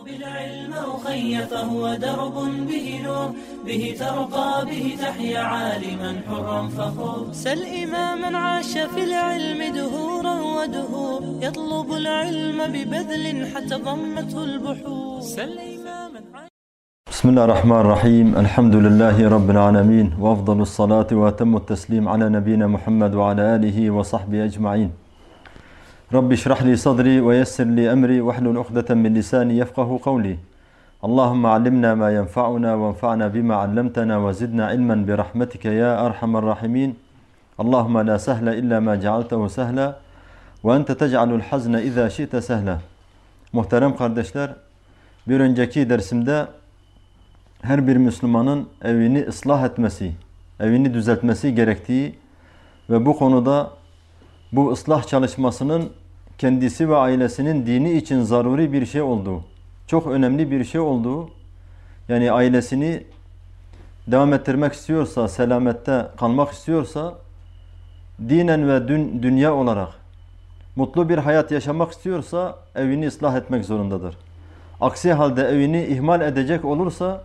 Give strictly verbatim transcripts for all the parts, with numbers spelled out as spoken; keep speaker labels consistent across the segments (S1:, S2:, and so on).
S1: بالعلم أخي فهو درب به نور به ترقى به تحيا عالما حرا فخور سل إماما عاش في العلم دهورا ودهور يطلب العلم ببذل حتى ضمته البحور سل إماما عاش.
S2: بسم الله الرحمن الرحيم. الحمد لله رب العالمين وأفضل الصلاة وأتم التسليم على نبينا محمد وعلى آله وصحبه أجمعين. رب اشرح لي صدري ويسر لي أمري واحلل عقدة من لساني يفقه قولي. اللهم علمنا ما ينفعنا وانفعنا بما علمتنا وزدنا علما برحمتك يا أرحم الراحمين. اللهم لا سهل إلا ما جعلته سهلا وأنت تجعل الحزن إذا شئت سهلا. Muhterem kardeşler, bir önceki dersimde her bir Müslümanın evini ıslah etmesi, evini düzeltmesi gerektiği ve bu konuda bu ıslah çalışmasının kendisi ve ailesinin dini için zaruri bir şey olduğu, çok önemli bir şey olduğu, yani ailesini devam ettirmek istiyorsa, selamette kalmak istiyorsa, dinen ve dün, dünya olarak mutlu bir hayat yaşamak istiyorsa evini ıslah etmek zorundadır. Aksi halde evini ihmal edecek olursa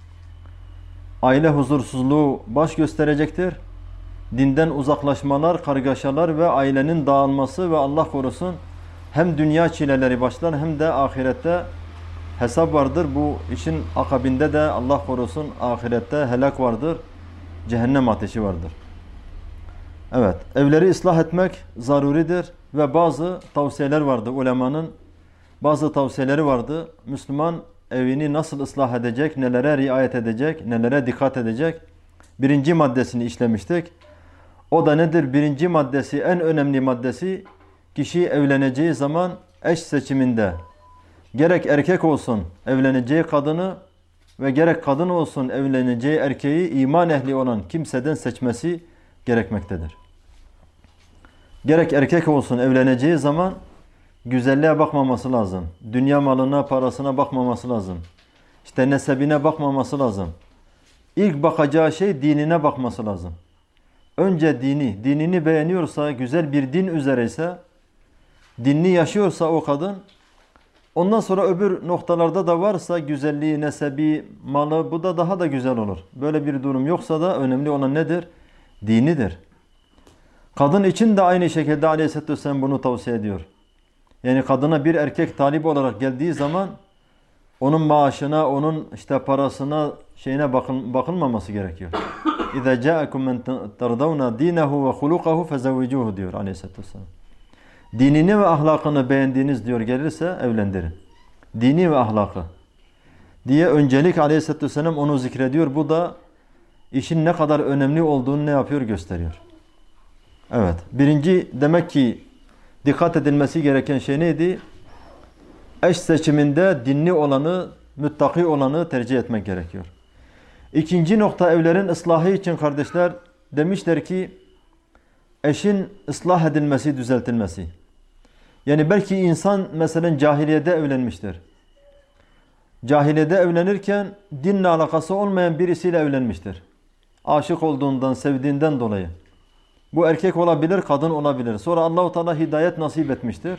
S2: aile huzursuzluğu baş gösterecektir. Dinden uzaklaşmalar, kargaşalar ve ailenin dağılması ve Allah korusun hem dünya çileleri başlar hem de ahirette hesap vardır. Bu işin akabinde de Allah korusun ahirette helak vardır. Cehennem ateşi vardır. Evet, evleri ıslah etmek zaruridir ve bazı tavsiyeler vardı ulemanın. Bazı tavsiyeleri vardı. Müslüman evini nasıl ıslah edecek, nelere riayet edecek, nelere dikkat edecek? Birinci maddesini işlemiştik. O da nedir? Birinci maddesi, en önemli maddesi, kişi evleneceği zaman eş seçiminde gerek erkek olsun evleneceği kadını ve gerek kadın olsun evleneceği erkeği iman ehli olan kimseden seçmesi gerekmektedir. Gerek erkek olsun evleneceği zaman güzelliğe bakmaması lazım. Dünya malına, parasına bakmaması lazım. İşte nesebine bakmaması lazım. İlk bakacağı şey dinine bakması lazım. Önce dini, dinini beğeniyorsa, güzel bir din üzereyse, dinini yaşıyorsa o kadın, ondan sonra öbür noktalarda da varsa güzelliği, nesebi, malı, bu da daha da güzel olur. Böyle bir durum yoksa da önemli olan nedir? Dinidir. Kadın için de aynı şekilde Aleyhisselatü Vesselam bunu tavsiye ediyor. Yani kadına bir erkek talip olarak geldiği zaman onun maaşına, onun işte parasına, şeyine bakın, bakılmaması gerekiyor. İza ca'akum men tardawna dinahu ve hulukahu fezevvicuhu diyor Aleyhisselatü Vesselam. Dinini ve ahlakını beğendiğiniz diyor gelirse evlendirin. Dini ve ahlakı diye öncelik Aleyhisselatü Vesselam onu zikrediyor. Bu da işin ne kadar önemli olduğunu ne yapıyor gösteriyor. Evet. Birinci demek ki dikkat edilmesi gereken şey neydi? Eş seçiminde dinli olanı, müttaki olanı tercih etmek gerekiyor. İkinci nokta evlerin ıslahı için kardeşler demişler ki eşin ıslah edilmesi, düzeltilmesi. Yani belki insan mesela cahiliyede evlenmiştir. Cahiliyede evlenirken dinle alakası olmayan birisiyle evlenmiştir. Aşık olduğundan, sevdiğinden dolayı. Bu erkek olabilir, kadın olabilir. Sonra Allah-u Teala hidayet nasip etmiştir.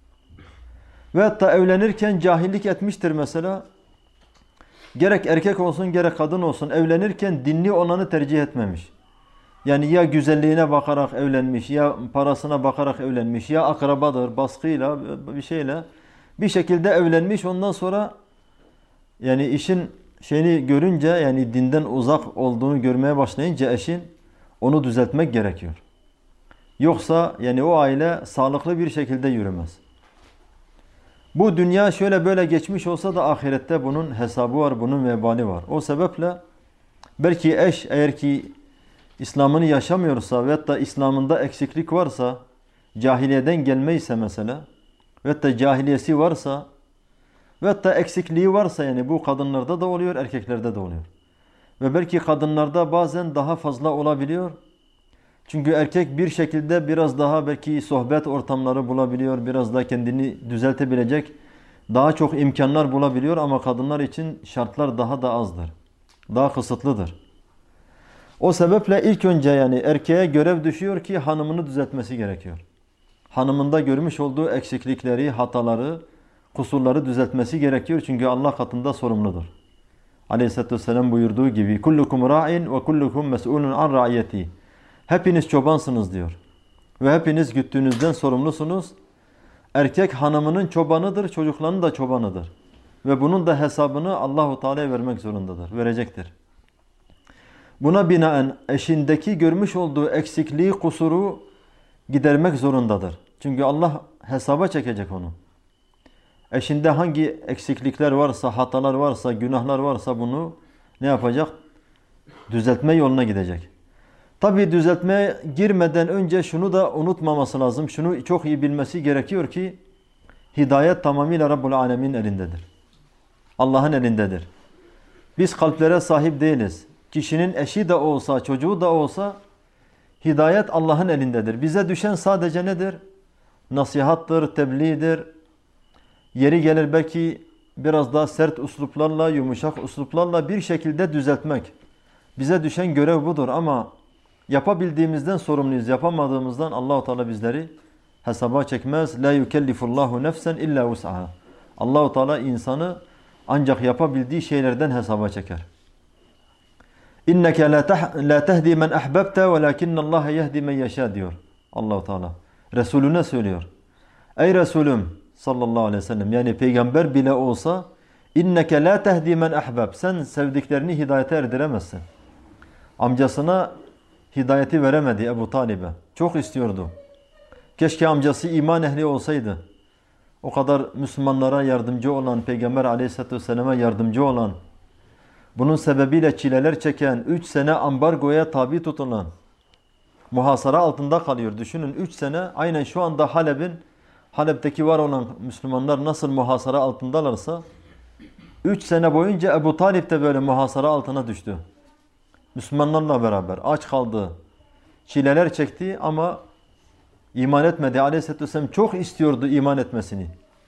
S2: Ve hatta evlenirken cahillik etmiştir mesela. Gerek erkek olsun gerek kadın olsun evlenirken dinli olanı tercih etmemiş. Yani ya güzelliğine bakarak evlenmiş, ya parasına bakarak evlenmiş, ya akrabadır, baskıyla bir şeyle bir şekilde evlenmiş. Ondan sonra yani işin şeyini görünce, yani dinden uzak olduğunu görmeye başlayınca eşin onu düzeltmek gerekiyor. Yoksa yani o aile sağlıklı bir şekilde yürümez. Bu dünya şöyle böyle geçmiş olsa da ahirette bunun hesabı var, bunun vebali var. O sebeple belki eş eğer ki İslam'ını yaşamıyorsa ve hatta İslam'ında eksiklik varsa, cahiliyeden gelmeyse mesela ve hatta cahiliyesi varsa ve hatta eksikliği varsa, yani bu kadınlarda da oluyor, erkeklerde de oluyor. Ve belki kadınlarda bazen daha fazla olabiliyor. Çünkü erkek bir şekilde biraz daha belki sohbet ortamları bulabiliyor, biraz daha kendini düzeltebilecek daha çok imkanlar bulabiliyor ama kadınlar için şartlar daha da azdır. Daha kısıtlıdır. O sebeple ilk önce yani erkeğe görev düşüyor ki hanımını düzeltmesi gerekiyor. Hanımında görmüş olduğu eksiklikleri, hataları kusurları düzeltmesi gerekiyor. Çünkü Allah katında sorumludur. Aleyhisselatü Vesselam buyurduğu gibi kullukum ra'in ve kullukum mes'ulun an ra'iyeti. Hepiniz çobansınız diyor. Ve hepiniz güttüğünüzden sorumlusunuz. Erkek hanımının çobanıdır, çocuklarının da çobanıdır. Ve bunun da hesabını Allahu Teala'ya vermek zorundadır, verecektir. Buna binaen eşindeki görmüş olduğu eksikliği, kusuru gidermek zorundadır. Çünkü Allah hesaba çekecek onu. Eşinde hangi eksiklikler varsa, hatalar varsa, günahlar varsa bunu ne yapacak? Düzeltme yoluna gidecek. Tabi düzeltmeye girmeden önce şunu da unutmaması lazım. Şunu çok iyi bilmesi gerekiyor ki hidayet tamamıyla Rabbul Alemin elindedir. Allah'ın elindedir. Biz kalplere sahip değiliz. Kişinin eşi de olsa, çocuğu da olsa hidayet Allah'ın elindedir. Bize düşen sadece nedir? Nasihattır, tebliğdir. Yeri gelir belki biraz daha sert usluplarla, yumuşak usluplarla bir şekilde düzeltmek. Bize düşen görev budur ama yapabildiğimizden sorumluyuz. Yapamadığımızdan Allah-u Teala bizleri hesaba çekmez. La yukellifullahu nefsen illa vus'aha. Allah-u Teala insanı ancak yapabildiği şeylerden hesaba çeker. İnneke la tehdi men ahbabte velakinnallaha yehdi men yasha diyor Allah-u Teala. Resulüne söylüyor. Ey Resulüm sallallahu aleyhi ve sellem, yani peygamber bile olsa inneke la tehdi men ahbab. Sen sevdiklerini hidayete erdiremezsin. Amcasına hidayeti veremedi Ebu Talib'e. Çok istiyordu. Keşke amcası iman ehli olsaydı. O kadar Müslümanlara yardımcı olan, Peygamber aleyhissalatü vesselam'a yardımcı olan, bunun sebebiyle çileler çeken, üç sene ambargoya tabi tutulan, muhasara altında kalıyor. Düşünün üç sene aynen şu anda Halep'in, Halep'teki var olan Müslümanlar nasıl muhasara altındalarsa üç sene boyunca Ebu Talib de böyle muhasara altına düştü. Müslümanlarla beraber aç kaldı, çileler çekti ama iman etmedi. Aleyhisselatü Vesselam çok istiyordu iman etmesini.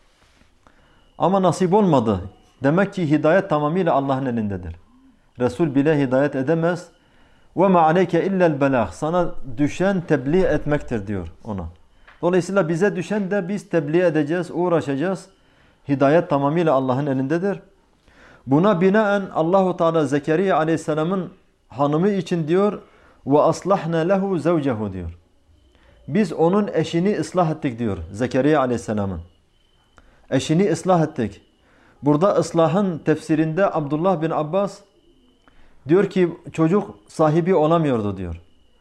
S2: Ama nasip olmadı. Demek ki hidayet tamamıyla Allah'ın elindedir. Resul bile hidayet edemez. وَمَا عَلَيْكَ اِلَّا الْبَلَاغِ. Sana düşen tebliğ etmektir diyor ona. Dolayısıyla bize düşen de biz tebliğ edeceğiz, uğraşacağız. Hidayet tamamıyla Allah'ın elindedir. Buna binaen Allahu Teala Zekeriya Aleyhisselam'ın hanımı için diyor ve aslahna lehu zevcehu diyor. Biz onun eşini ıslah ettik diyor Zekeriya Aleyhisselam'ın. Eşini ıslah ettik. Burada ıslahın tefsirinde Abdullah bin Abbas diyor ki çocuk sahibi olamıyordu diyor.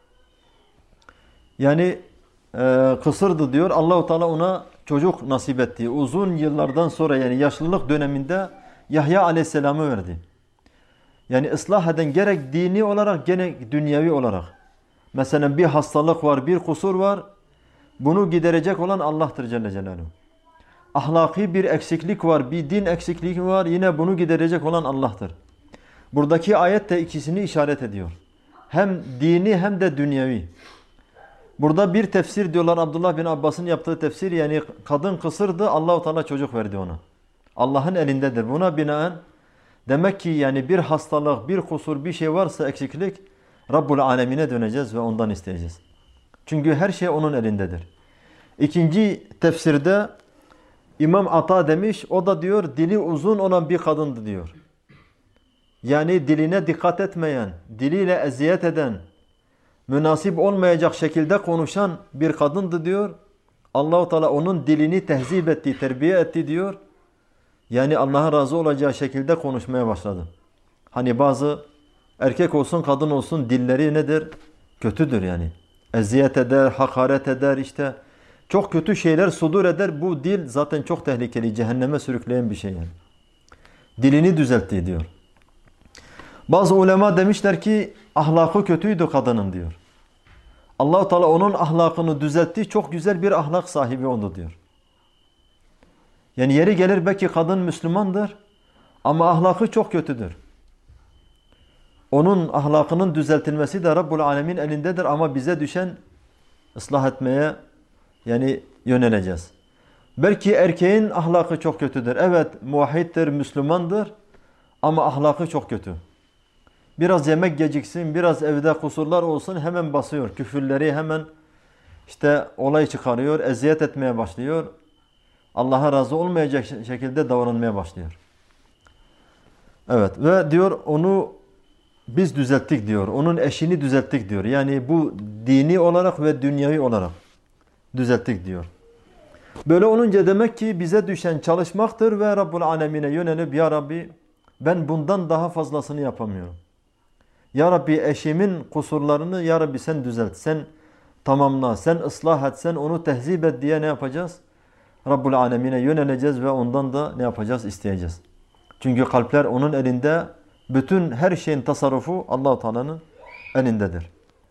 S2: Yani e, kısırdı diyor. Allahu Teala ona çocuk nasip etti. Uzun yıllardan sonra yani yaşlılık döneminde Yahya Aleyhisselam'ı verdi. Yani ıslah eden gerek dini olarak gerek dünyevi olarak. Mesela bir hastalık var, bir kusur var. Bunu giderecek olan Allah'tır Celle Celaluhu. Ahlaki bir eksiklik var, bir din eksikliği var. Yine bunu giderecek olan Allah'tır. Buradaki ayet de ikisini işaret ediyor. Hem dini hem de dünyevi. Burada bir tefsir diyorlar, Abdullah bin Abbas'ın yaptığı tefsir, yani kadın kısırdı, Allah-u Teala çocuk verdi ona. Allah'ın elindedir. Buna binaen demek ki yani bir hastalık, bir kusur, bir şey varsa eksiklik, Rabbul Alemine döneceğiz ve ondan isteyeceğiz. Çünkü her şey onun elindedir. İkinci tefsirde İmam Ata demiş, o da diyor dili uzun olan bir kadındı diyor. Yani diline dikkat etmeyen, diliyle eziyet eden, münasip olmayacak şekilde konuşan bir kadındı diyor. Allah-u Teala onun dilini tehzip etti, terbiye etti diyor. Yani Allah'a razı olacağı şekilde konuşmaya başladı. Hani bazı erkek olsun kadın olsun dilleri nedir? Kötüdür yani. Eziyet eder, hakaret eder, işte çok kötü şeyler sudur eder. Bu dil zaten çok tehlikeli, cehenneme sürükleyen bir şey yani. Dilini düzeltti diyor. Bazı ulema demişler ki ahlakı kötüydü kadının diyor. Allah-u Teala onun ahlakını düzeltti, çok güzel bir ahlak sahibi oldu diyor. Yani yeri gelir belki kadın Müslümandır ama ahlakı çok kötüdür. Onun ahlakının düzeltilmesi de Rabbul Alemin elindedir ama bize düşen ıslah etmeye yani yöneleceğiz. Belki erkeğin ahlakı çok kötüdür. Evet, muvahhiddir, Müslümandır ama ahlakı çok kötü. Biraz yemek geciksin, biraz evde kusurlar olsun hemen basıyor. Küfürleri hemen işte olay çıkarıyor, eziyet etmeye başlıyor. Allah'a razı olmayacak şekilde davranmaya başlıyor. Evet ve diyor onu biz düzelttik diyor. Onun eşini düzelttik diyor. Yani bu dini olarak ve dünyevi olarak düzelttik diyor. Böyle olunca demek ki bize düşen çalışmaktır ve Rabbul Alemine yönelip ya Rabbi ben bundan daha fazlasını yapamıyorum. Ya Rabbi eşimin kusurlarını ya Rabbi sen düzelt, sen tamamla, sen ıslah et, sen onu tehzip et diye ne yapacağız? Rabbul Alemine yöneleceğiz ve ondan da ne yapacağız? İsteyeceğiz. Çünkü kalpler onun elinde, bütün her şeyin tasarrufu Allah-u Teala'nın elindedir.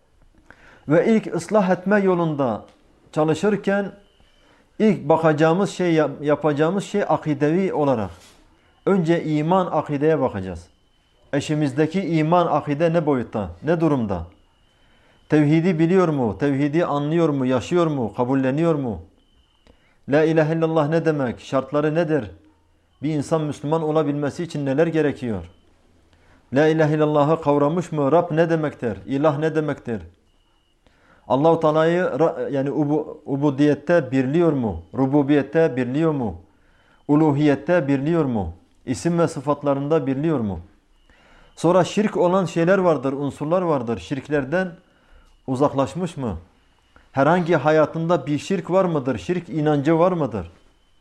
S2: Ve ilk ıslah etme yolunda çalışırken ilk bakacağımız şey, yapacağımız şey akidevi olarak. Önce iman, akideye bakacağız. Eşimizdeki iman, akide ne boyutta, ne durumda? Tevhidi biliyor mu? Tevhidi anlıyor mu? Yaşıyor mu? Kabulleniyor mu? La ilahe illallah ne demek? Şartları nedir? Bir insan Müslüman olabilmesi için neler gerekiyor? La ilahe illallah'ı kavramış mı? Rab ne demektir? İlah ne demektir? Allah-u Teala'yı yani ubu, ubudiyette birliyor mu? Rububiyette birliyor mu? Uluhiyette birliyor mu? İsim ve sıfatlarında birliyor mu? Sonra şirk olan şeyler vardır, unsurlar vardır. Şirklerden uzaklaşmış mı? Herhangi hayatında bir şirk var mıdır? Şirk inancı var mıdır?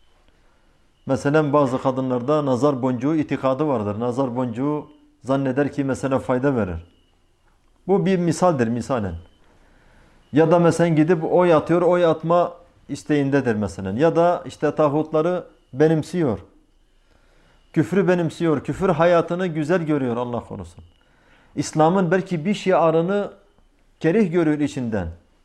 S2: Mesela bazı kadınlarda nazar boncuğu itikadı vardır. Nazar boncuğu zanneder ki mesela fayda verir. Bu bir misaldir misalen. Ya da mesela gidip oy atıyor, oy atma isteğindedir mesela. Ya da işte tağutları benimsiyor. Küfrü benimsiyor. Küfür hayatını güzel görüyor Allah korusun. İslam'ın belki bir şiarını kerih görüyor içinden.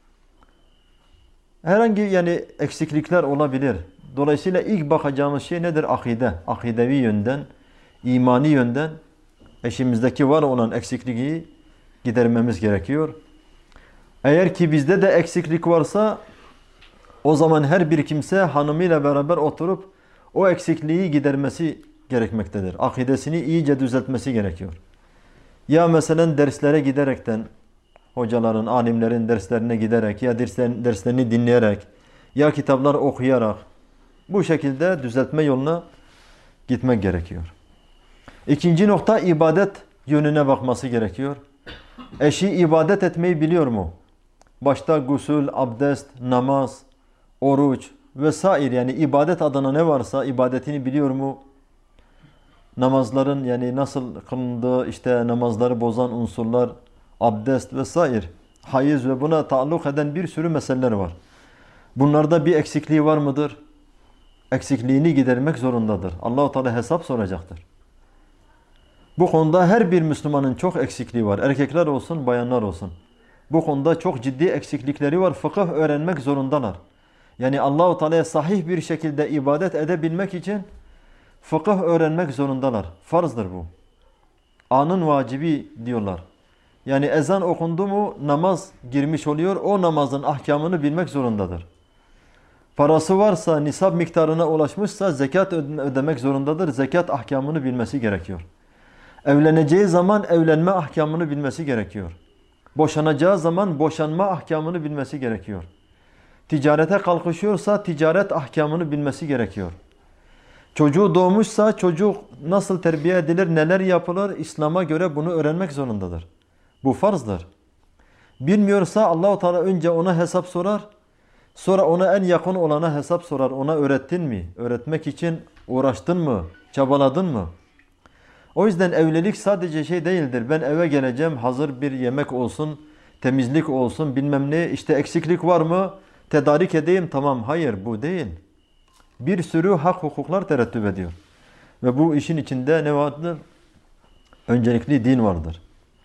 S2: Herhangi yani eksiklikler olabilir. Dolayısıyla ilk bakacağımız şey nedir? Akide. Akidevi yönden, imani yönden eşimizdeki var olan eksikliği gidermemiz gerekiyor. Eğer ki bizde de eksiklik varsa o zaman her bir kimse hanımıyla beraber oturup o eksikliği gidermesi gerekmektedir. Akidesini iyice düzeltmesi gerekiyor. Ya mesela derslere giderekten, hocaların, alimlerin derslerine giderek ya derslerini dinleyerek ya kitaplar okuyarak bu şekilde düzeltme yoluna gitmek gerekiyor. İkinci nokta ibadet yönüne bakması gerekiyor. Eşi ibadet etmeyi biliyor mu? Başta gusül, abdest, namaz, oruç vesaire yani ibadet adına ne varsa ibadetini biliyor mu? Namazların yani nasıl kılındığı, işte namazları bozan unsurlar, abdest vesaire, hayız ve buna taalluk eden bir sürü meseleler var. Bunlarda bir eksikliği var mıdır? Eksikliğini gidermek zorundadır. Allah-u Teala hesap soracaktır. Bu konuda her bir Müslümanın çok eksikliği var. Erkekler olsun, bayanlar olsun. Bu konuda çok ciddi eksiklikleri var. Fıkıh öğrenmek zorundalar. Yani Allah-u Teala'ya sahih bir şekilde ibadet edebilmek için fıkıh öğrenmek zorundalar. Farzdır bu. Anın vacibi diyorlar. Yani ezan okundu mu namaz girmiş oluyor. O namazın ahkamını bilmek zorundadır. Parası varsa, nisab miktarına ulaşmışsa zekat ödemek zorundadır. Zekat ahkamını bilmesi gerekiyor. Evleneceği zaman evlenme ahkamını bilmesi gerekiyor. Boşanacağı zaman boşanma ahkamını bilmesi gerekiyor. Ticarete kalkışıyorsa ticaret ahkamını bilmesi gerekiyor. Çocuğu doğmuşsa çocuk nasıl terbiye edilir, neler yapılır, İslam'a göre bunu öğrenmek zorundadır. Bu farzdır. Bilmiyorsa Allah-u Teala önce ona hesap sorar, sonra ona en yakın olana hesap sorar. Ona öğrettin mi? Öğretmek için uğraştın mı? Çabaladın mı? O yüzden evlilik sadece şey değildir. Ben eve geleceğim, hazır bir yemek olsun, temizlik olsun, bilmem ne, işte eksiklik var mı? Tedarik edeyim, tamam. Hayır, bu değil. Bir sürü hak hukuklar terettüp ediyor. Ve bu işin içinde ne vardır? Öncelikli din vardır.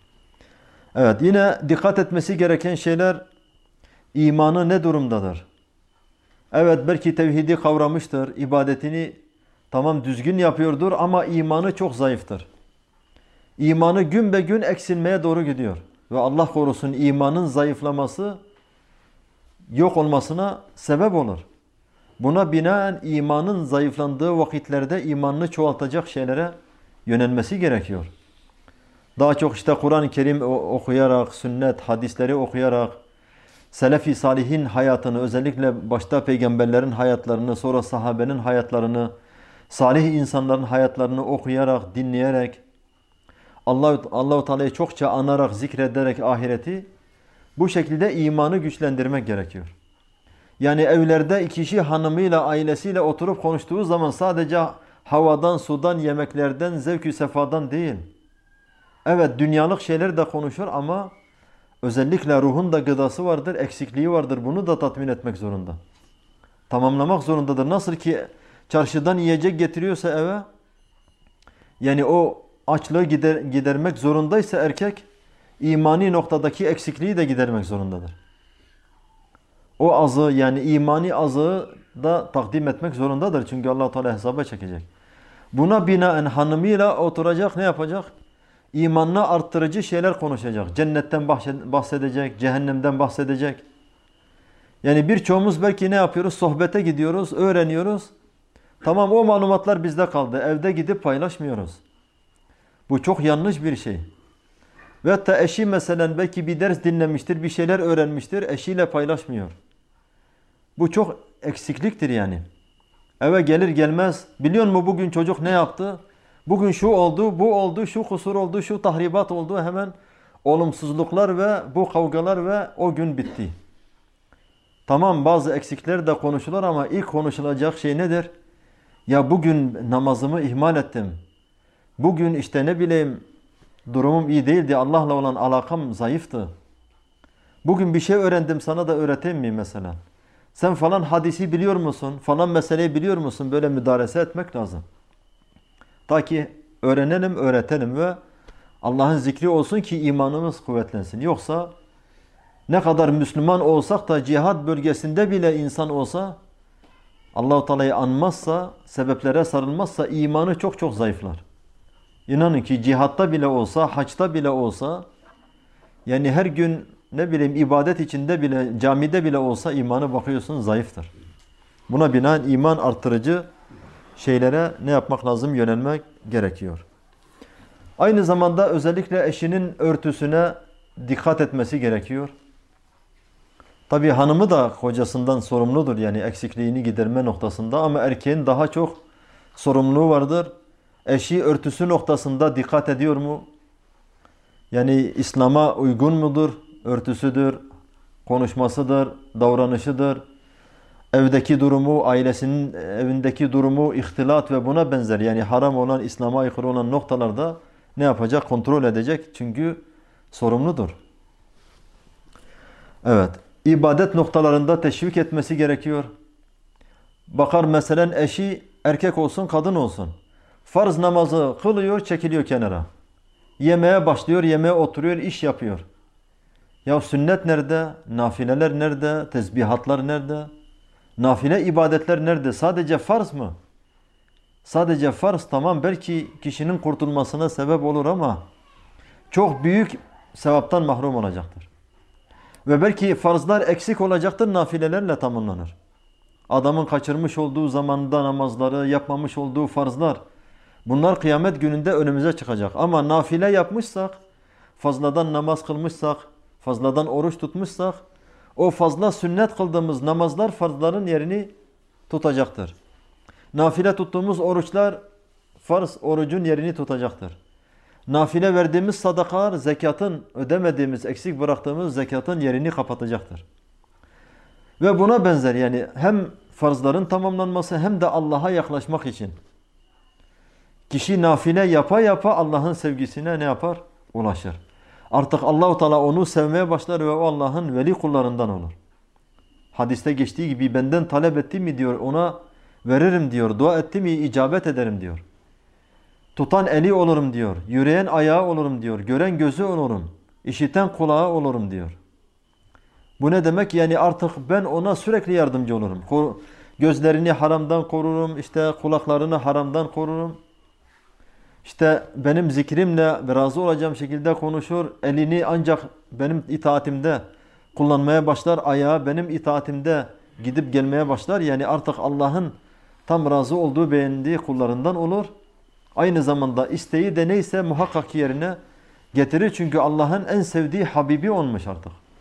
S2: Evet, yine dikkat etmesi gereken şeyler, imanı ne durumdadır? Evet, belki tevhidi kavramıştır, ibadetini tamam düzgün yapıyordur ama imanı çok zayıftır. İmanı gün be gün eksilmeye doğru gidiyor. Ve Allah korusun imanın zayıflaması yok olmasına sebep olur. Buna binaen imanın zayıflandığı vakitlerde imanını çoğaltacak şeylere yönelmesi gerekiyor. Daha çok işte Kur'an-ı Kerim okuyarak, sünnet, hadisleri okuyarak, Selefi Salihin hayatını, özellikle başta peygamberlerin hayatlarını, sonra sahabenin hayatlarını, salih insanların hayatlarını okuyarak, dinleyerek, Allah Allahu Teala'yı çokça anarak, zikrederek ahireti, bu şekilde imanı güçlendirmek gerekiyor. Yani evlerde kişi hanımıyla, ailesiyle oturup konuştuğu zaman sadece havadan, sudan, yemeklerden, zevk-ü sefadan değil. Evet, dünyalık şeyler de konuşur ama özellikle ruhun da gıdası vardır, eksikliği vardır. Bunu da tatmin etmek zorunda. Tamamlamak zorundadır. Nasıl ki çarşıdan yiyecek getiriyorsa eve, yani o açlığı gider, gidermek zorundaysa erkek, imani noktadaki eksikliği de gidermek zorundadır. O azı, yani imani azığı da takdim etmek zorundadır. Çünkü Allah-u Teala hesaba çekecek. Buna binaen hanımıyla oturacak, ne yapacak? İmanını arttırıcı şeyler konuşacak. Cennetten bahsedecek, cehennemden bahsedecek. Yani birçoğumuz belki ne yapıyoruz? Sohbete gidiyoruz, öğreniyoruz. Tamam, o malumatlar bizde kaldı. Evde gidip paylaşmıyoruz. Bu çok yanlış bir şey. Ve hatta eşi mesela belki bir ders dinlemiştir, bir şeyler öğrenmiştir, eşiyle paylaşmıyor. Bu çok eksikliktir yani. Eve gelir gelmez, biliyor musun bugün çocuk ne yaptı? Bugün şu oldu, bu oldu, şu kusur oldu, şu tahribat oldu. Hemen olumsuzluklar ve bu kavgalar ve o gün bitti. Tamam, bazı eksikler de konuşulur ama ilk konuşulacak şey nedir? Ya bugün namazımı ihmal ettim. Bugün işte ne bileyim durumum iyi değildi. Allah'la olan alakam zayıftı. Bugün bir şey öğrendim, sana da öğreteyim mi mesela? Sen falan hadisi biliyor musun? Falan meseleyi biliyor musun? Böyle müdarese etmek lazım. Ta ki öğrenelim, öğretelim ve Allah'ın zikri olsun ki imanımız kuvvetlensin. Yoksa ne kadar Müslüman olsak da cihad bölgesinde bile insan olsa, Allah-u Teala'yı anmazsa, sebeplere sarılmazsa imanı çok çok zayıflar. İnanın ki cihatta bile olsa, haçta bile olsa, yani her gün ne bileyim ibadet içinde bile, camide bile olsa imanı bakıyorsun zayıftır. Buna binaen iman arttırıcı şeylere ne yapmak lazım? Yönelmek gerekiyor. Aynı zamanda özellikle eşinin örtüsüne dikkat etmesi gerekiyor. Tabii hanımı da kocasından sorumludur, yani eksikliğini giderme noktasında, ama erkeğin daha çok sorumluluğu vardır. Eşi örtüsü noktasında dikkat ediyor mu? Yani İslam'a uygun mudur? Örtüsüdür, konuşmasıdır, davranışıdır, evdeki durumu, ailesinin evindeki durumu, ihtilat ve buna benzer, yani haram olan, İslam'a aykırı olan noktalarda ne yapacak? Kontrol edecek. Çünkü sorumludur. Evet. İbadet noktalarında teşvik etmesi gerekiyor. Bakar mesela eşi erkek olsun, kadın olsun. Farz namazı kılıyor, çekiliyor kenara. Yemeğe başlıyor, yemeğe oturuyor, iş yapıyor. Ya sünnet nerede? Nafileler nerede? Tesbihatlar nerede? Nafile ibadetler nerede? Sadece farz mı? Sadece farz tamam, belki kişinin kurtulmasına sebep olur ama çok büyük sevaptan mahrum olacaktır. Ve belki farzlar eksik olacaktır, nafilelerle tamamlanır. Adamın kaçırmış olduğu zamanda namazları, yapmamış olduğu farzlar, bunlar kıyamet gününde önümüze çıkacak. Ama nafile yapmışsak, fazladan namaz kılmışsak, fazladan oruç tutmuşsak, o fazla sünnet kıldığımız namazlar farzların yerini tutacaktır. Nafile tuttuğumuz oruçlar farz orucun yerini tutacaktır. Nafile verdiğimiz sadakalar zekatın, ödemediğimiz, eksik bıraktığımız zekatın yerini kapatacaktır. Ve buna benzer, yani hem farzların tamamlanması hem de Allah'a yaklaşmak için kişi nafile yapa yapa Allah'ın sevgisine ne yapar? Ulaşır. Artık Allah-u Teala onu sevmeye başlar ve o Allah'ın veli kullarından olur. Hadiste geçtiği gibi benden talep etti mi diyor, ona veririm diyor. Dua etti mi icabet ederim diyor. Tutan eli olurum diyor. Yürüyen ayağı olurum diyor. Gören gözü olurum. İşiten kulağı olurum diyor. Bu ne demek? Yani artık ben ona sürekli yardımcı olurum. Gözlerini haramdan korurum. İşte kulaklarını haramdan korurum. İşte benim zikrimle razı olacağım şekilde konuşur. Elini ancak benim itaatimde kullanmaya başlar. Ayağı benim itaatimde gidip gelmeye başlar. Yani artık Allah'ın tam razı olduğu, beğendiği kullarından olur. Aynı zamanda isteği de neyse muhakkak yerine getirir. Çünkü Allah'ın en sevdiği Habibi olmuş artık.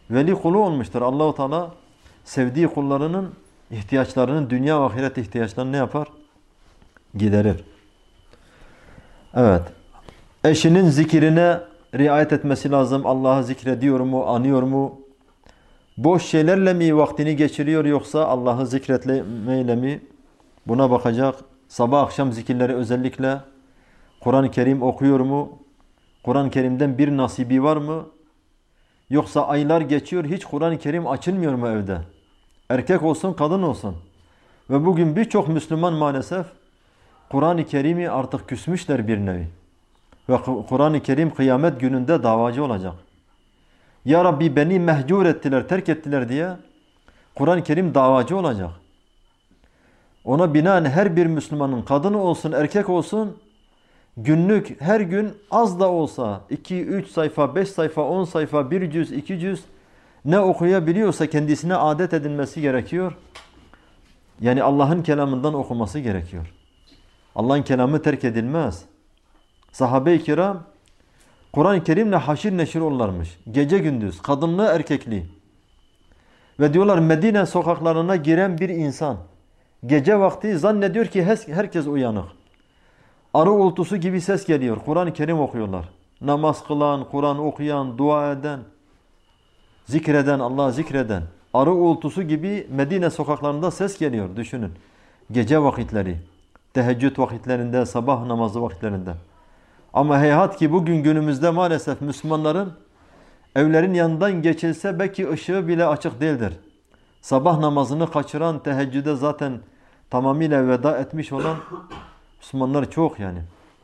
S2: veli kulu olmuştur. Allah-u Teala sevdiği kullarının ihtiyaçlarının, dünya ve ahiret ihtiyaçlarını ne yapar? Giderir. Evet. Eşinin zikrine riayet etmesi lazım. Allah'ı zikrediyor mu, anıyor mu? Boş şeylerle mi vaktini geçiriyor yoksa Allah'ı zikretmeyle mi? Buna bakacak. Sabah akşam zikirleri özellikle Kur'an-ı Kerim okuyor mu? Kur'an-ı Kerim'den bir nasibi var mı? Yoksa aylar geçiyor hiç Kur'an-ı Kerim açılmıyor mu evde? Erkek olsun kadın olsun. Ve bugün birçok Müslüman maalesef Kur'an-ı Kerim'i artık küsmüşler bir nevi. Ve Kur'an-ı Kerim kıyamet gününde davacı olacak. Ya Rabbi beni mehcur ettiler, terk ettiler diye Kur'an-ı Kerim davacı olacak. Ona binaen her bir Müslümanın kadını olsun, erkek olsun günlük her gün az da olsa iki üç sayfa, beş sayfa, on sayfa, bir cüz, iki cüz ne okuyabiliyorsa kendisine adet edinmesi gerekiyor. Yani Allah'ın kelamından okuması gerekiyor. Allah'ın kelamı terk edilmez. Sahabe-i kiram Kur'an-ı Kerim'le haşir neşir olurlarmış. Gece gündüz, kadınlı erkekli. Ve diyorlar Medine sokaklarına giren bir insan gece vakti zannediyor ki herkes uyanık. Arı uğultusu gibi ses geliyor. Kur'an-ı Kerim okuyorlar. Namaz kılan, Kur'an okuyan, dua eden, zikreden, Allah'ı zikreden. Arı uğultusu gibi Medine sokaklarında ses geliyor. Düşünün. Gece vakitleri, teheccüd vakitlerinde, sabah namazı vakitlerinde. Ama heyhat ki bugün günümüzde maalesef Müslümanların evlerin yanından geçilse belki ışığı bile açık değildir. Sabah namazını kaçıran, teheccüde zaten tamamıyla veda etmiş olan Müslümanlar çok yani.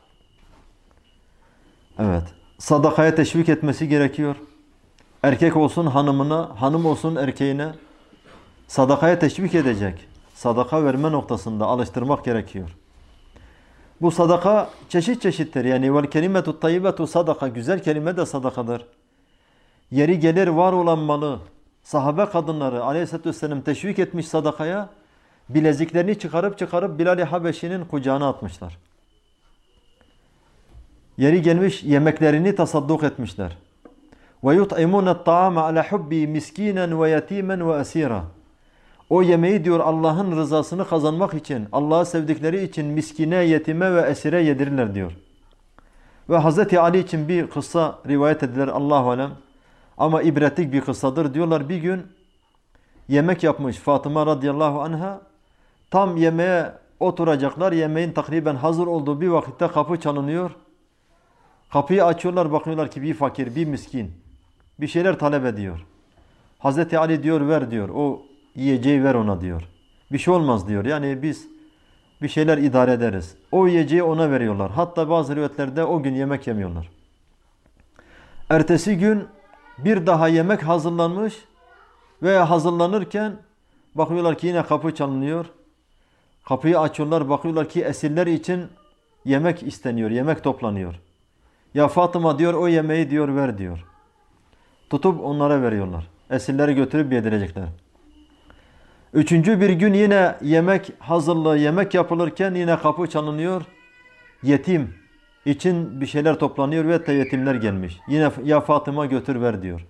S2: Evet. Sadakaya teşvik etmesi gerekiyor. Erkek olsun hanımına, hanım olsun erkeğine sadakaya teşvik edecek. Sadaka verme noktasında alıştırmak gerekiyor. Bu sadaka çeşit çeşittir. Yani vel kelimetu tayyibetu sadaka. Güzel kelime de sadakadır. Yeri gelir var olan malı sahabe kadınları aleyhissalatü vesselam teşvik etmiş sadakaya. Bileziklerini çıkarıp çıkarıp Bilal-i Habeşi'nin kucağına atmışlar. Yeri gelmiş yemeklerini tasadduk etmişler. Ve yut'imûne ta'ame ala hubbi miskinen ve yetimen ve esira. O yemeği diyor Allah'ın rızasını kazanmak için, Allah'ı sevdikleri için miskine, yetime ve esire yedirirler diyor. Ve Hazreti Ali için bir kıssa rivayet edilir Allahu alem. Ama ibretlik bir kıssadır. Diyorlar bir gün yemek yapmış Fatıma radıyallahu anha. Tam yemeğe oturacaklar. Yemeğin takriben hazır olduğu bir vakitte kapı çalınıyor. Kapıyı açıyorlar, bakıyorlar ki bir fakir, bir miskin bir şeyler talep ediyor. Hazreti Ali diyor ver diyor. O yiyeceği ver ona diyor. Bir şey olmaz diyor. Yani biz bir şeyler idare ederiz. O yiyeceği ona veriyorlar. Hatta bazı rivayetlerde o gün yemek yemiyorlar. Ertesi gün bir daha yemek hazırlanmış veya hazırlanırken bakıyorlar ki yine kapı çalınıyor. Kapıyı açıyorlar, bakıyorlar ki esirler için yemek isteniyor, yemek toplanıyor. Ya Fatıma diyor o yemeği diyor ver diyor. Tutup onlara veriyorlar. Esirleri götürüp yedirecekler. Üçüncü bir gün yine yemek hazırlığı, yemek yapılırken yine kapı çalınıyor. Yetim için bir şeyler toplanıyor ve de yetimler gelmiş. Yine ya Fatıma götür ver diyor.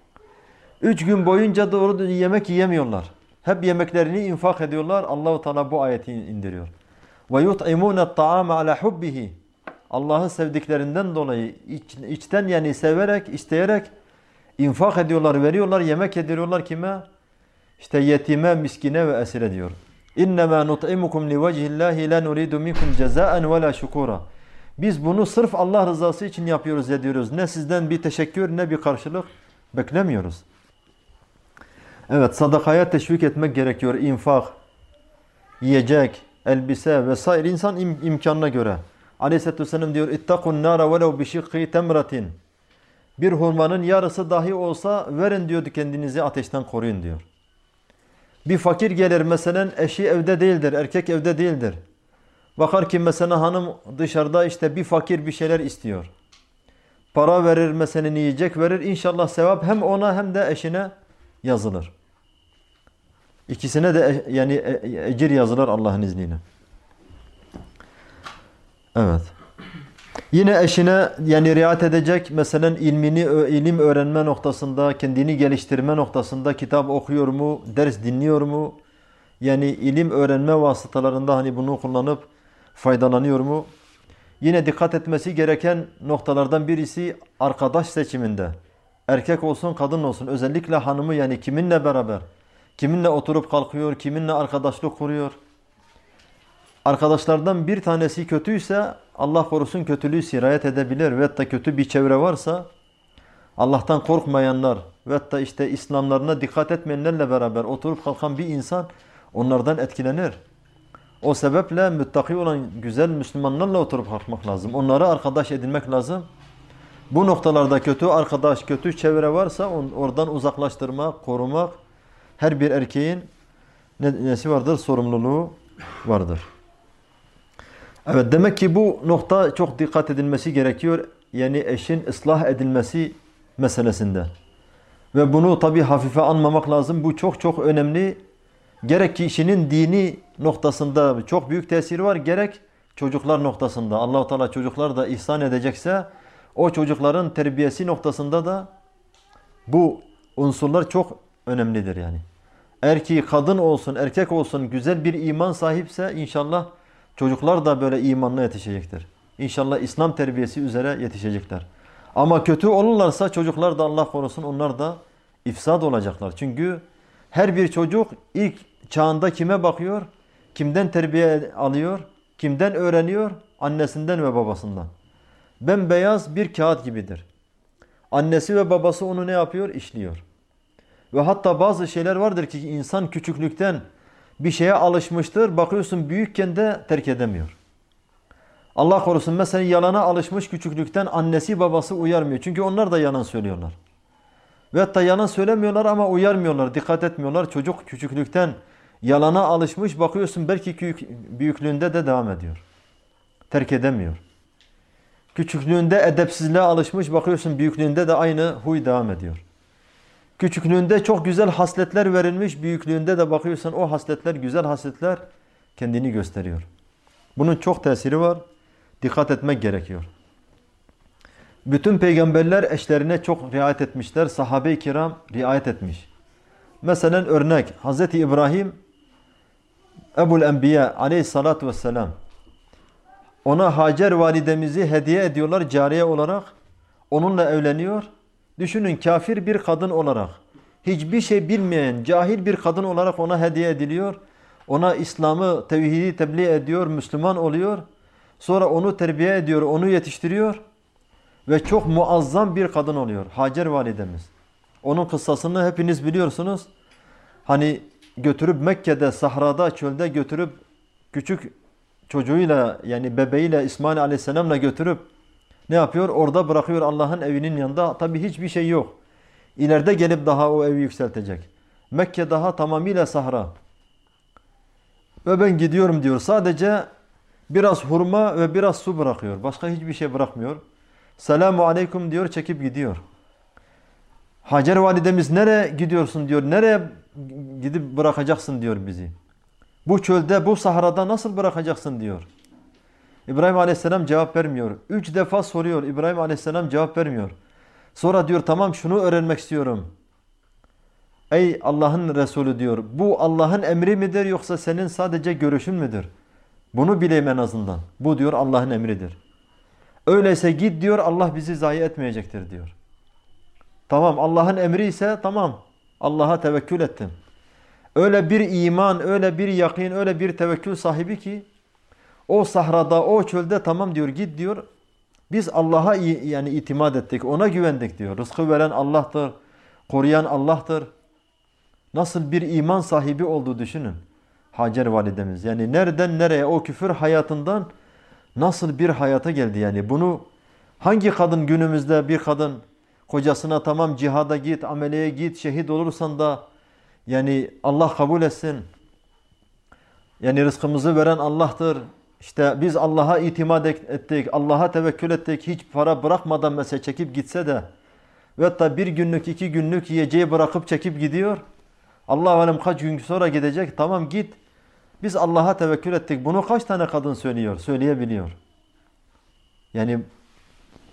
S2: Üç gün boyunca doğru yemek yiyemiyorlar. Hep yemeklerini infak ediyorlar. Allah-u Teala bu ayeti indiriyor. Ve yut'imûne ta'ame ala hubbihi. Allah'ı sevdiklerinden dolayı iç, içten yani severek, isteyerek infak ediyorlar, veriyorlar, yemek yediriyorlar kime? İşte yetime, miskine ve esire diyor. İnnemâ nut'imukum livecihillâhi la nuridu minkum cezâen ve la şukura. Biz bunu sırf Allah rızası için yapıyoruz, ediyoruz. Ne sizden bir teşekkür ne bir karşılık beklemiyoruz. Evet, sadakaya teşvik etmek gerekiyor. İnfak, yiyecek, elbise vesaire insan im imkanına göre. Aleyhisselatü Vesselam diyor İttakun nâra velev bişikhi temratin. Bir hurmanın yarısı dahi olsa verin diyordu, kendinizi ateşten koruyun diyor. Bir fakir gelir mesela, eşi evde değildir, erkek evde değildir. Bakar ki mesela hanım dışarıda işte bir fakir bir şeyler istiyor. Para verir mesela, yiyecek verir. İnşallah sevap hem ona hem de eşine yazılır. İkisine de yani ecir yazılır Allah'ın izniyle. Evet. Yine eşine yani riayet edecek, mesela ilmini, ilim öğrenme noktasında, kendini geliştirme noktasında kitap okuyor mu, ders dinliyor mu? Yani ilim öğrenme vasıtalarında hani bunu kullanıp faydalanıyor mu? Yine dikkat etmesi gereken noktalardan birisi arkadaş seçiminde. Erkek olsun, kadın olsun, özellikle hanımı, yani kiminle beraber, kiminle oturup kalkıyor, kiminle arkadaşlık kuruyor. Arkadaşlardan bir tanesi kötüyse Allah korusun kötülüğü sirayet edebilir. Ve da kötü bir çevre varsa Allah'tan korkmayanlar ve da işte İslamlarına dikkat etmeyenlerle beraber oturup kalkan bir insan onlardan etkilenir. O sebeple müttaki olan güzel Müslümanlarla oturup kalkmak lazım. Onları arkadaş edinmek lazım. Bu noktalarda kötü arkadaş, kötü çevre varsa oradan uzaklaştırmak, korumak her bir erkeğin nesi vardır? Sorumluluğu vardır. Evet, demek ki bu nokta çok dikkat edilmesi gerekiyor. Yani eşin ıslah edilmesi meselesinde. Ve bunu tabi hafife almamak lazım. Bu çok çok önemli. Gerek kişinin dini noktasında çok büyük tesiri var, gerek çocuklar noktasında. Allah-u Teala çocuklar da ihsan edecekse o çocukların terbiyesi noktasında da bu unsurlar çok önemlidir yani. Eğer ki kadın olsun, erkek olsun güzel bir iman sahipse inşallah çocuklar da böyle imanla yetişecektir. İnşallah İslam terbiyesi üzere yetişecekler. Ama kötü olurlarsa çocuklar da Allah korusun onlar da ifsad olacaklar. Çünkü her bir çocuk ilk çağında kime bakıyor? Kimden terbiye alıyor? Kimden öğreniyor? Annesinden ve babasından. Bembeyaz bir kağıt gibidir. Annesi ve babası onu ne yapıyor? İşliyor. Ve hatta bazı şeyler vardır ki insan küçüklükten bir şeye alışmıştır. Bakıyorsun büyükken de terk edemiyor. Allah korusun mesela yalana alışmış küçüklükten annesi babası uyarmıyor. Çünkü onlar da yalan söylüyorlar. Ve hatta yalan söylemiyorlar ama uyarmıyorlar, dikkat etmiyorlar. Çocuk küçüklükten yalana alışmış, bakıyorsun belki büyüklüğünde de devam ediyor. Terk edemiyor. Küçüklüğünde edepsizliğe alışmış, bakıyorsun büyüklüğünde de aynı huy devam ediyor. Küçüklüğünde çok güzel hasletler verilmiş, büyüklüğünde de bakıyorsun o hasletler, güzel hasletler kendini gösteriyor. Bunun çok tesiri var. Dikkat etmek gerekiyor. Bütün peygamberler eşlerine çok riayet etmişler. Sahabe-i kiram riayet etmiş. Mesela örnek Hazreti İbrahim Ebul Enbiya aleyhissalatu vesselam, ona Hacer validemizi hediye ediyorlar cariye olarak. Onunla evleniyor. Düşünün, kafir bir kadın olarak, hiçbir şey bilmeyen cahil bir kadın olarak ona hediye ediliyor. Ona İslam'ı, tevhidi tebliğ ediyor, Müslüman oluyor. Sonra onu terbiye ediyor, onu yetiştiriyor. Ve çok muazzam bir kadın oluyor Hacer validemiz. Onun kıssasını hepiniz biliyorsunuz. Hani götürüp Mekke'de, sahrada, çölde götürüp küçük çocuğuyla, yani bebeğiyle, İsmail aleyhisselamla götürüp ne yapıyor? Orada bırakıyor Allah'ın evinin yanında. Tabi hiçbir şey yok. İleride gelip daha o evi yükseltecek. Mekke daha tamamıyla sahra. Ve ben gidiyorum diyor. Sadece biraz hurma ve biraz su bırakıyor. Başka hiçbir şey bırakmıyor. Selamu aleyküm diyor, çekip gidiyor. Hacer validemiz nereye gidiyorsun diyor. Nereye gidip bırakacaksın diyor bizi. Bu çölde, bu sahrada nasıl bırakacaksın diyor. İbrahim aleyhisselam cevap vermiyor. Üç defa soruyor. İbrahim aleyhisselam cevap vermiyor. Sonra diyor tamam şunu öğrenmek istiyorum. Ey Allah'ın Resulü diyor. Bu Allah'ın emri midir yoksa senin sadece görüşün müdür? Bunu bileyim en azından. Bu diyor Allah'ın emridir. Öyleyse git diyor, Allah bizi zayi etmeyecektir diyor. Tamam, Allah'ın emri ise tamam. Allah'a tevekkül ettim. Öyle bir iman, öyle bir yakin, öyle bir tevekkül sahibi ki o sahrada, o çölde tamam diyor, git diyor. Biz Allah'a yani itimat ettik, ona güvendik diyor. Rızkı veren Allah'tır, koruyan Allah'tır. Nasıl bir iman sahibi olduğu düşünün Hacer validemiz. Yani nereden nereye, o küfür hayatından nasıl bir hayata geldi yani. Bunu hangi kadın günümüzde, bir kadın kocasına tamam cihada git, ameliyeye git, şehit olursan da yani Allah kabul etsin. Yani rızkımızı veren Allah'tır. İşte biz Allah'a itimat ettik, Allah'a tevekkül ettik. Hiç para bırakmadan mesela çekip gitse de ve hatta bir günlük, iki günlük yiyeceği bırakıp çekip gidiyor. Allah alem kaç gün sonra gidecek. Tamam git. Biz Allah'a tevekkül ettik. Bunu kaç tane kadın söylüyor, söyleyebiliyor. Yani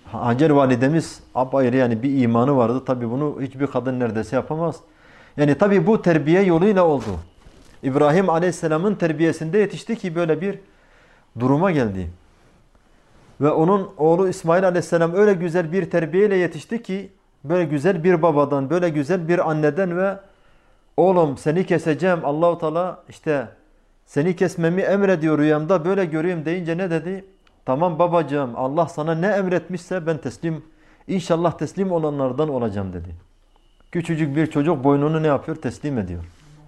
S2: Hacer validemiz apayrı yani bir imanı vardı. Tabi bunu hiçbir kadın neredeyse yapamaz. Yani tabi bu terbiye yoluyla oldu. İbrahim Aleyhisselam'ın terbiyesinde yetişti ki böyle bir duruma geldi. Ve onun oğlu İsmail Aleyhisselam öyle güzel bir terbiyeyle yetişti ki böyle güzel bir babadan, böyle güzel bir anneden ve oğlum seni keseceğim, Allahu Teala işte seni kesmemi emrediyor rüyamda, böyle göreyim deyince ne dedi? Tamam babacığım, Allah sana ne emretmişse ben teslim, İnşallah teslim olanlardan olacağım dedi. Küçücük bir çocuk boynunu ne yapıyor? Teslim ediyor.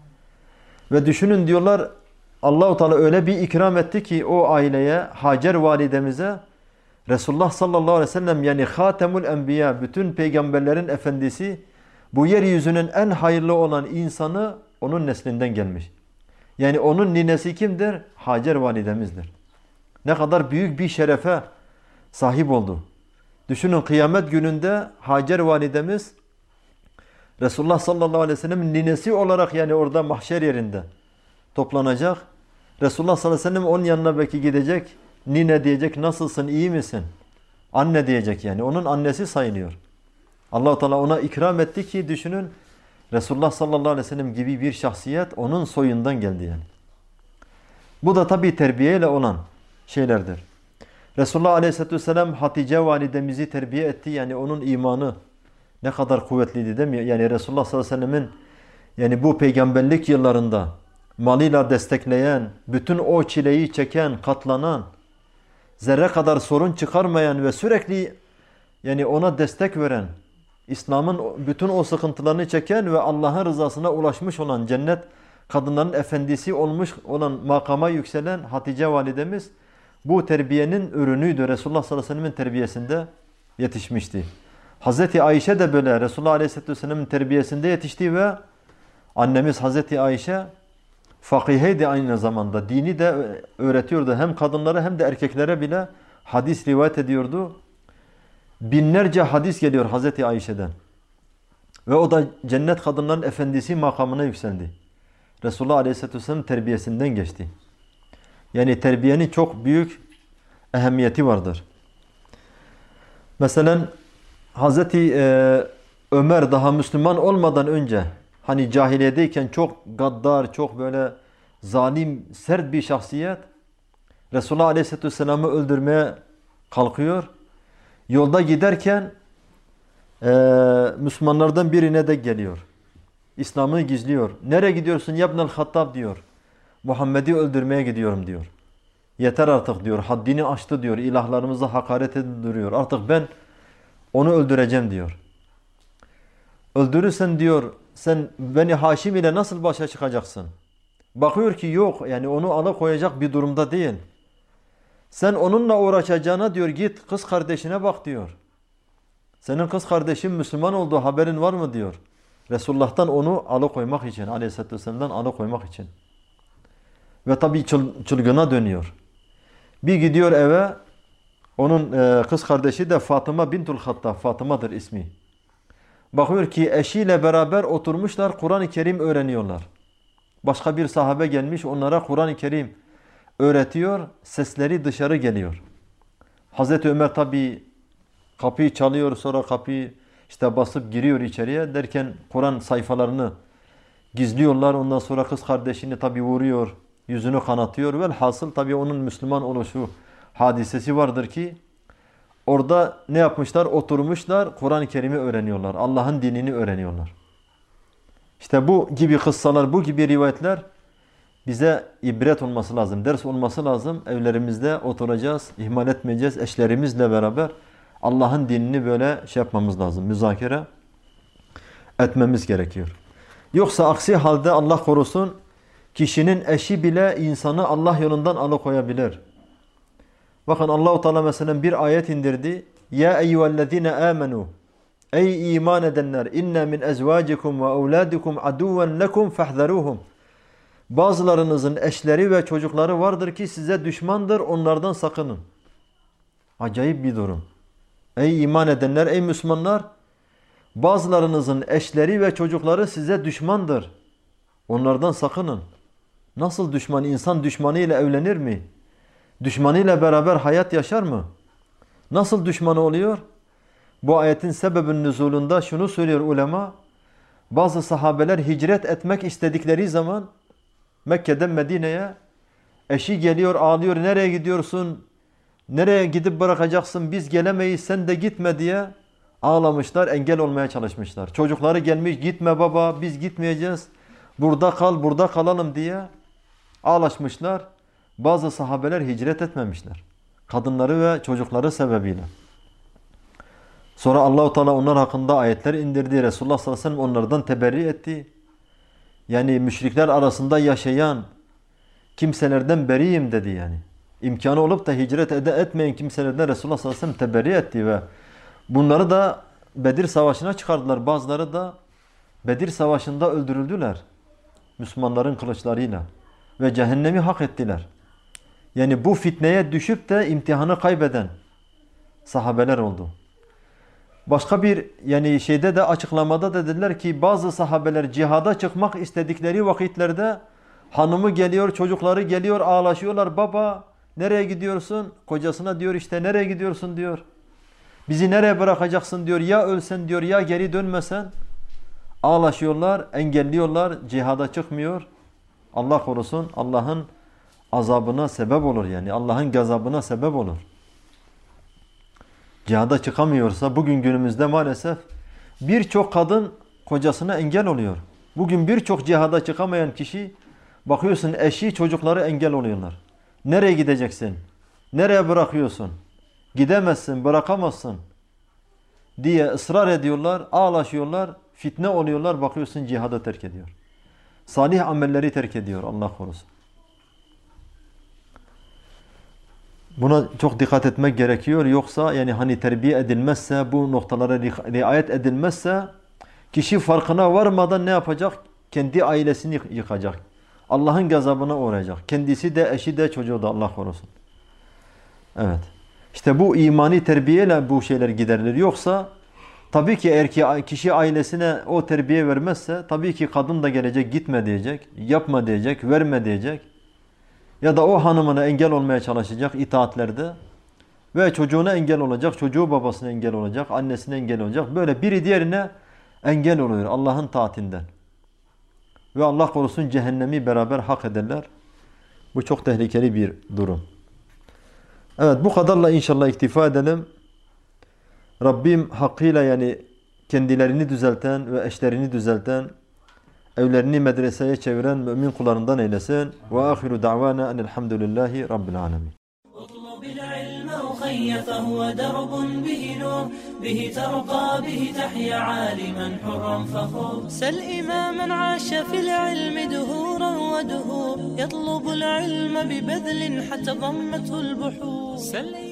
S2: Ve düşünün diyorlar, Allahu Teala öyle bir ikram etti ki o aileye, Hacer validemize, Resulullah sallallahu aleyhi ve sellem yani Hatemul Enbiya, bütün peygamberlerin efendisi, bu yeryüzünün en hayırlı olan insanı onun neslinden gelmiş. Yani onun ninesi kimdir? Hacer validemizdir. Ne kadar büyük bir şerefe sahip oldu. Düşünün kıyamet gününde Hacer validemiz Resulullah sallallahu aleyhi ve sellem'in ninesi olarak yani orada mahşer yerinde toplanacak. Resulullah sallallahu aleyhi ve sellem onun yanına belki gidecek. Nine diyecek, nasılsın, iyi misin? Anne diyecek yani. Onun annesi sayılıyor. Allah-u Teala ona ikram etti ki düşünün Resulullah sallallahu aleyhi ve sellem gibi bir şahsiyet onun soyundan geldi yani. Bu da tabi terbiyeyle olan şeylerdir. Resulullah aleyhisselatü vesselam Hatice validemizi terbiye etti. Yani onun imanı ne kadar kuvvetliydi değil mi? Yani Resulullah sallallahu aleyhi ve sellemin yani bu peygamberlik yıllarında malıyla destekleyen, bütün o çileyi çeken, katlanan, zerre kadar sorun çıkarmayan ve sürekli yani ona destek veren, İslam'ın bütün o sıkıntılarını çeken ve Allah'ın rızasına ulaşmış olan cennet kadınların efendisi olmuş olan makama yükselen Hatice validemiz bu terbiyenin ürünüydü. Resulullah sallallahu aleyhi ve sellem'in terbiyesinde yetişmişti. Hazreti Ayşe de böyle Resulullah aleyhisselatü vesselam'ın terbiyesinde yetişti ve annemiz Hazreti Ayşe fakiheydi aynı zamanda. Dini de öğretiyordu. Hem kadınlara hem de erkeklere bile hadis rivayet ediyordu. Binlerce hadis geliyor Hazreti Ayşe'den. Ve o da cennet kadınların efendisi makamına yükseldi. Resulullah Aleyhisselatü Vesselam terbiyesinden geçti. Yani terbiyenin çok büyük ehemmiyeti vardır. Mesela Hazreti e, Ömer daha Müslüman olmadan önce hani cahiliyedeyken çok gaddar, çok böyle zalim, sert bir şahsiyet Resulullah Aleyhisselatü Vesselam'ı öldürmeye kalkıyor. Yolda giderken e, Müslümanlardan birine de geliyor. İslam'ı gizliyor. Nereye gidiyorsun Yabnel Hattab diyor. Muhammed'i öldürmeye gidiyorum diyor. Yeter artık diyor. Haddini aştı diyor. İlahlarımıza hakaret ediyor. Artık ben onu öldüreceğim diyor. Öldürürsen diyor sen Beni Haşim ile nasıl başa çıkacaksın? Bakıyor ki yok yani onu alıkoyacak bir durumda değil. Sen onunla uğraşacağına diyor git kız kardeşine bak diyor. Senin kız kardeşin Müslüman olduğu haberin var mı diyor. Resulullah'tan onu alıkoymak için, Aleyhisselatü Vesselam'dan alıkoymak için. Ve tabi çıl, çılgına dönüyor. Bir gidiyor eve, onun e, kız kardeşi de Fatıma bintul Hattab, Fatıma'dır ismi. Bakıyor ki eşiyle beraber oturmuşlar, Kur'an-ı Kerim öğreniyorlar. Başka bir sahabe gelmiş, onlara Kur'an-ı Kerim öğretiyor, sesleri dışarı geliyor. Hazreti Ömer tabi kapıyı çalıyor, sonra kapıyı işte basıp giriyor içeriye derken Kur'an sayfalarını gizliyorlar. Ondan sonra kız kardeşini tabi vuruyor, yüzünü kanatıyor. Velhasıl tabi onun Müslüman oluşu hadisesi vardır ki orada ne yapmışlar? Oturmuşlar, Kur'an-ı Kerim'i öğreniyorlar. Allah'ın dinini öğreniyorlar. İşte bu gibi kıssalar, bu gibi rivayetler bize ibret olması lazım, ders olması lazım. Evlerimizde oturacağız, ihmal etmeyeceğiz. Eşlerimizle beraber Allah'ın dinini böyle şey yapmamız lazım, müzakere etmemiz gerekiyor. Yoksa aksi halde Allah korusun kişinin eşi bile insanı Allah yolundan alıkoyabilir. Bakın Allah-u Teala mesela bir ayet indirdi. Ya eyyühellezine amenu. Ey iman edenler inne min ezvacikum ve evladikum aduven lekum fahzaruhum. Bazılarınızın eşleri ve çocukları vardır ki size düşmandır, onlardan sakının. Acayip bir durum. Ey iman edenler, ey Müslümanlar, bazılarınızın eşleri ve çocukları size düşmandır. Onlardan sakının. Nasıl düşman? İnsan düşmanıyla evlenir mi? Düşmanıyla beraber hayat yaşar mı? Nasıl düşmanı oluyor? Bu ayetin sebebin nüzulunda şunu söylüyor ulema. Bazı sahabeler hicret etmek istedikleri zaman Mekke'den Medine'ye eşi geliyor ağlıyor. Nereye gidiyorsun? Nereye gidip bırakacaksın? Biz gelemeyiz, sen de gitme diye ağlamışlar, engel olmaya çalışmışlar. Çocukları gelmiş, gitme baba, biz gitmeyeceğiz. Burada kal, burada kalalım diye ağlaşmışlar. Bazı sahabeler hicret etmemişler. Kadınları ve çocukları sebebiyle. Sonra Allah-u Teala onlar hakkında ayetler indirdi. Resulullah sallallahu aleyhi ve sellem onlardan teberri etti. Yani müşrikler arasında yaşayan kimselerden beriyim dedi yani. İmkanı olup da hicret ede etmeyen kimselerden Resulullah sallallahu aleyhi ve sellem teberri etti ve bunları da Bedir Savaşı'na çıkardılar. Bazıları da Bedir Savaşı'nda öldürüldüler. Müslümanların kılıçlarıyla. Ve cehennemi hak ettiler. Yani bu fitneye düşüp de imtihanı kaybeden sahabeler oldu. Başka bir yani şeyde de açıklamada da dediler ki bazı sahabeler cihada çıkmak istedikleri vakitlerde hanımı geliyor, çocukları geliyor, ağlaşıyorlar. Baba nereye gidiyorsun? Kocasına diyor işte nereye gidiyorsun diyor. Bizi nereye bırakacaksın diyor. Ya ölsen diyor ya geri dönmesen. Ağlaşıyorlar, engelliyorlar, cihada çıkmıyor. Allah korusun, Allah'ın azabına sebep olur yani. Allah'ın gazabına sebep olur. Cihada çıkamıyorsa bugün günümüzde maalesef birçok kadın kocasına engel oluyor. Bugün birçok cihada çıkamayan kişi bakıyorsun eşi çocukları engel oluyorlar. Nereye gideceksin? Nereye bırakıyorsun? Gidemezsin, bırakamazsın diye ısrar ediyorlar, ağlaşıyorlar, fitne oluyorlar, bakıyorsun cihada terk ediyor. Salih amelleri terk ediyor, Allah korusun. Buna çok dikkat etmek gerekiyor. Yoksa yani hani terbiye edilmezse, bu noktalara riayet edilmezse kişi farkına varmadan ne yapacak? Kendi ailesini yıkacak. Allah'ın gazabına uğrayacak. Kendisi de, eşi de, çocuğu da, Allah korusun. Evet. İşte bu imani terbiyeyle bu şeyler giderilir. Yoksa tabii ki eğer ki kişi ailesine o terbiye vermezse tabii ki kadın da gelecek, gitme diyecek, yapma diyecek, verme diyecek. Ya da o hanımına engel olmaya çalışacak itaatlerde ve çocuğuna engel olacak, çocuğu babasına engel olacak, annesine engel olacak. Böyle biri diğerine engel oluyor Allah'ın taatinden. Ve Allah korusun cehennemi beraber hak ederler. Bu çok tehlikeli bir durum. Evet, bu kadarla inşallah iktifa edelim. Rabbim hakkıyla yani kendilerini düzelten ve eşlerini düzelten, evlerini medreseye çeviren mümin kullarından eylesin. Ve ahiru da'vana enelhamdülillahi rabbil alemin.
S1: اطلب العلم أخي فهو درب به نور به ترقى به تحيا عالما حرا فخور سل إماما عاش في العلم دهورا ودهور يطلب العلم ببذل حتى ضمته البحور سل